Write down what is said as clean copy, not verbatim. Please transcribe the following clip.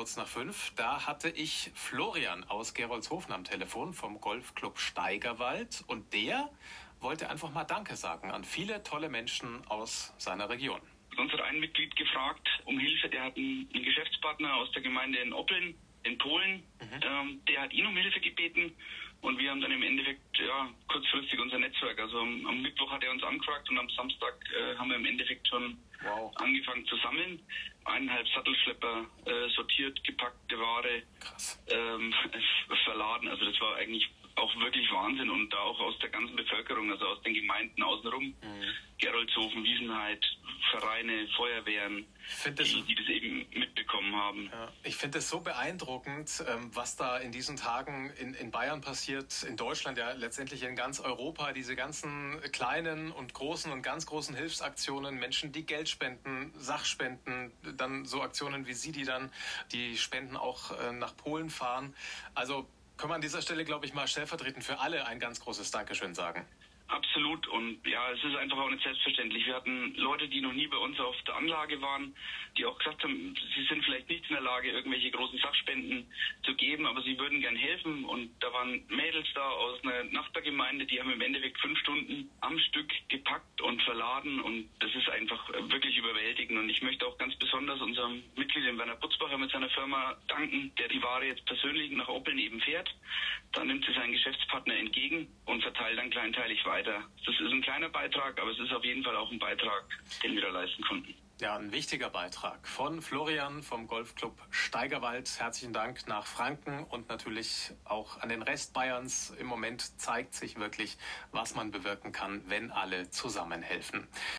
kurz nach 5. Da hatte ich Florian aus Gerolzhofen am Telefon vom Golfclub Steigerwald. Und der wollte einfach mal Danke sagen an viele tolle Menschen aus seiner Region. Uns hat ein Mitglied gefragt um Hilfe. Der hat einen Geschäftspartner aus der Gemeinde in Oppeln, in Polen. Der hat ihn um Hilfe gebeten. Und wir haben dann im Endeffekt kurzfristig unser Netzwerk. Also am Mittwoch hat er uns angefragt und am Samstag haben wir im Endeffekt schon angefangen zu sammeln. 1,5 Sattelschlepper sortiert, gepackte Ware, verladen. Also das war eigentlich auch wirklich Wahnsinn. Und da auch aus der ganzen Bevölkerung, also aus den Gemeinden außenrum, Gerolzhofen, Wiesenheid, Vereine, Feuerwehren, die das eben mitbekommen haben. Ja, ich finde es so beeindruckend, was da in diesen Tagen in Bayern passiert, in Deutschland, ja letztendlich in ganz Europa, diese ganzen kleinen und großen und ganz großen Hilfsaktionen, Menschen, die Geld spenden, Sachspenden, dann so Aktionen wie Sie, die dann die Spenden auch nach Polen fahren. Also können wir an dieser Stelle, glaube ich, mal stellvertretend für alle ein ganz großes Dankeschön sagen. Absolut. Und ja, es ist einfach auch nicht selbstverständlich. Wir hatten Leute, die noch nie bei uns auf der Anlage waren, die auch gesagt haben, sie sind vielleicht nicht in der Lage, irgendwelche großen Sachspenden zu geben, aber sie würden gern helfen. Und da waren Mädels da aus einer Nachbargemeinde, die haben im Endeffekt 5 Stunden am Stück gepackt und verladen. Und das ist einfach wirklich überwältigend. Und ich möchte auch ganz besonders unserem Mitglied, dem Werner Butzbacher, mit seiner Firma danken, der die Ware jetzt persönlich nach Oppeln eben fährt. Dann nimmt sie seinen Geschäftspartner entgegen und verteilt dann kleinteilig weiter. Das ist ein kleiner Beitrag, aber es ist auf jeden Fall auch ein Beitrag, den wir da leisten konnten. Ja, ein wichtiger Beitrag von Florian vom Golfclub Steigerwald. Herzlichen Dank nach Franken und natürlich auch an den Rest Bayerns. Im Moment zeigt sich wirklich, was man bewirken kann, wenn alle zusammenhelfen.